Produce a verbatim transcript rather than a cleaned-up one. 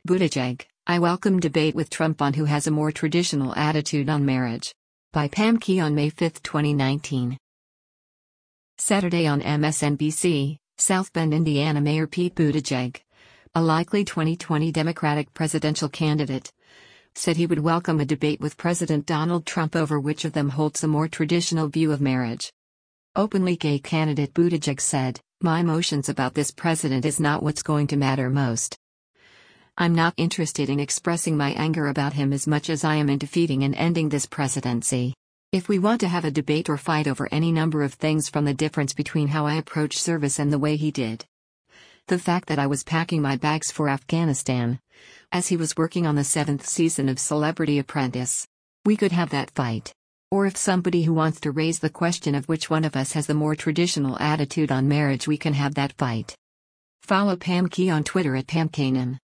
Buttigieg, I welcome debate with Trump on who has a more traditional attitude on marriage. By Pam Key on May fifth, twenty nineteen. Saturday on M S N B C, South Bend, Indiana Mayor Pete Buttigieg, a likely twenty twenty Democratic presidential candidate, said he would welcome a debate with President Donald Trump over which of them holds a more traditional view of marriage. Openly gay candidate Buttigieg said, "My emotions about this president is not what's going to matter most. I'm not interested in expressing my anger about him as much as I am in defeating and ending this presidency. If we want to have a debate or fight over any number of things, from the difference between how I approach service and the way he did. The fact that I was packing my bags for Afghanistan, as he was working on the seventh season of Celebrity Apprentice. We could have that fight. Or if somebody who wants to raise the question of which one of us has the more traditional attitude on marriage, we can have that fight." Follow Pam Key on Twitter at Pam Kanan.